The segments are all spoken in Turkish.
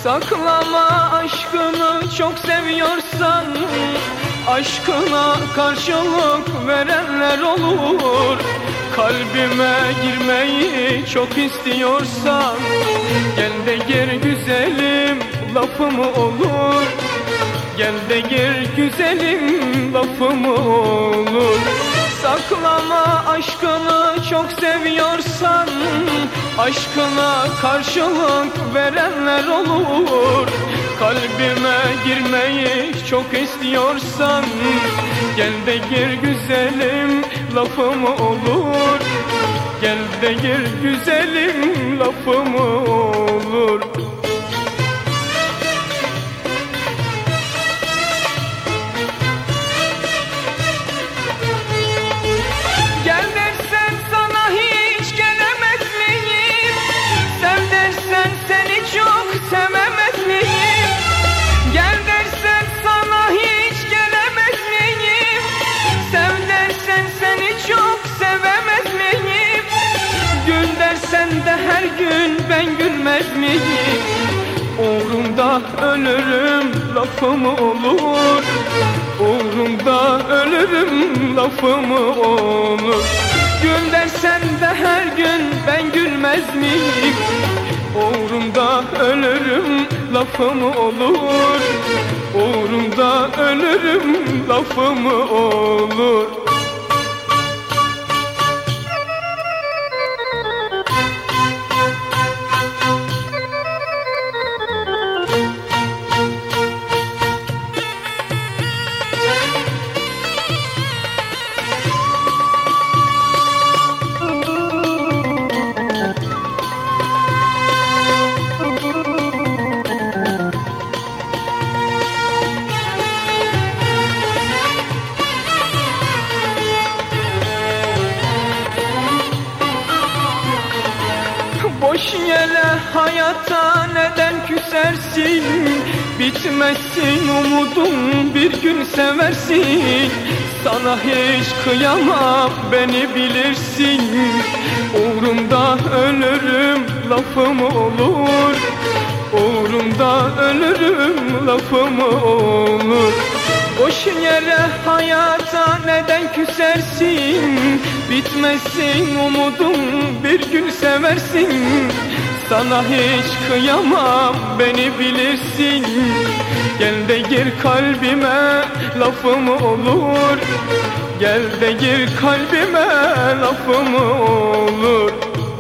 Saklama aşkını, çok seviyorsan aşkına karşılık verenler olur. Kalbime girmeyi çok istiyorsan gel de gir güzelim, lafım olur. Gel de gir güzelim, lafım olur. Saklama aşkını, çok seviyorsan aşkına karşılık verenler olur. Kalbime girmeyi çok istiyorsan gel de gir güzelim, lafım olur. Gel de gir güzelim, lafım olur. Gel dersen sana hiç gelemez miyim? Sev dersen seni çok sevemez miyim? Gel dersen sana hiç gelemez miyim? Sev dersen seni çok sevemez miyim? Gül dersen de her gün ben gülmez miyim? Uğrunda ölürüm, lafım olur. Uğrunda ölürüm, lafım olur. Gül dersen de her gün ben gülmez miyim? Uğrunda ölürüm, lafım olur. Uğrunda ölürüm, lafım olur. Boş yere hayata neden küsersin? Bitmezsin umudum, bir gün seversin. Sana hiç kıyamam, beni bilirsin. Uğrunda ölürüm, lafım olur. Uğrunda ölürüm, lafım olur. Boş yere hayata neden küsersin? Bitmezsin umudum, bir gün seversin. Sana hiç kıyamam, beni bilirsin. Gel de gir kalbime, lafım olur. Gel de gir kalbime, lafım olur.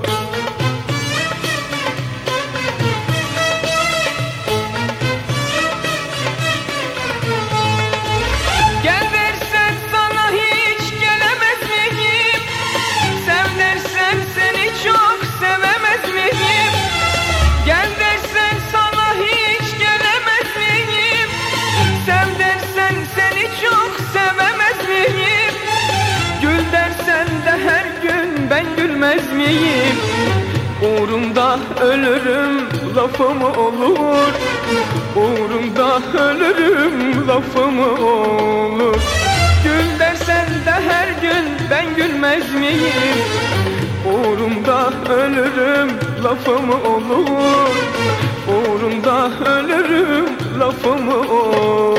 Ben gülmez miyim? Uğrunda ölürüm, lafım olur. Uğrunda ölürüm, lafım olur. Gül dersen de her gün ben gülmez miyim? Uğrunda ölürüm, lafım olur. Uğrunda ölürüm, lafım olur.